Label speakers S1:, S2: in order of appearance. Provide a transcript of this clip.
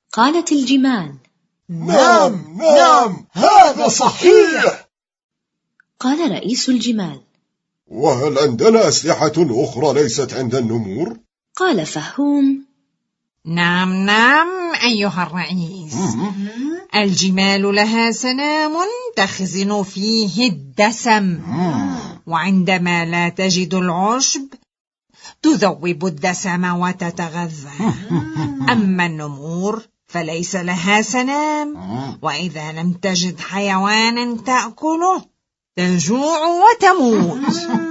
S1: قالت الجمال:
S2: نعم نعم، هذا صحيح.
S1: قال رئيس الجمال:
S2: وهل عندنا أسلحة أخرى ليست عند النمور؟
S1: قال فهوم:
S3: نعم نعم أيها الرئيس، الجمال لها سنام تخزن فيه الدسم، وعندما لا تجد العشب تذوب الدسم وتتغذى. أما النمور فليس لها سنام، وإذا لم تجد حيوانا تأكله تجوع وتموت.